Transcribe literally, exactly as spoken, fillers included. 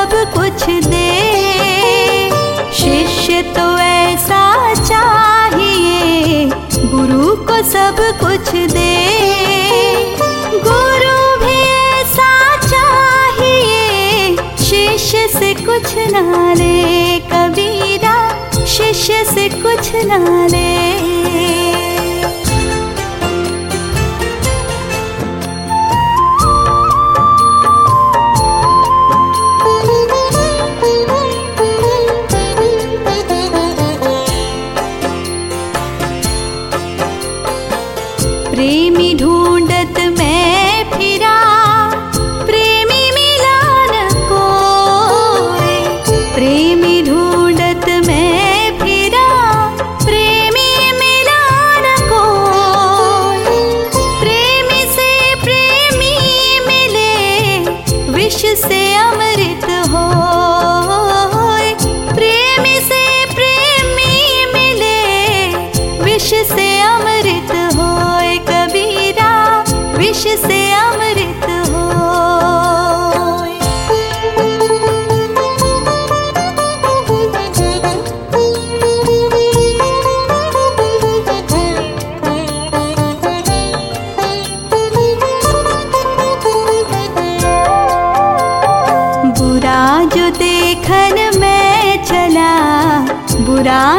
सब कुछ दे। शिष्य तो ऐसा चाहिए, गुरु को सब कुछ दे। गुरु भी ऐसा चाहिए, शिष्य से कुछ ना ले कबीरा, शिष्य से कुछ ना ले। प्रेमी ढूंढत मैं फिरा, प्रेमी मिला न कोई। प्रेमी ढूंढत मैं फिरा, प्रेमी मिला न कोई। प्रेमी से प्रेमी मिले, विष से अमृत होय। प्रेमी से प्रेमी मिले, विष से अमृत होय कबीरा, विष से अमृत होय। बुरा जो देखन मैं चला, बुरा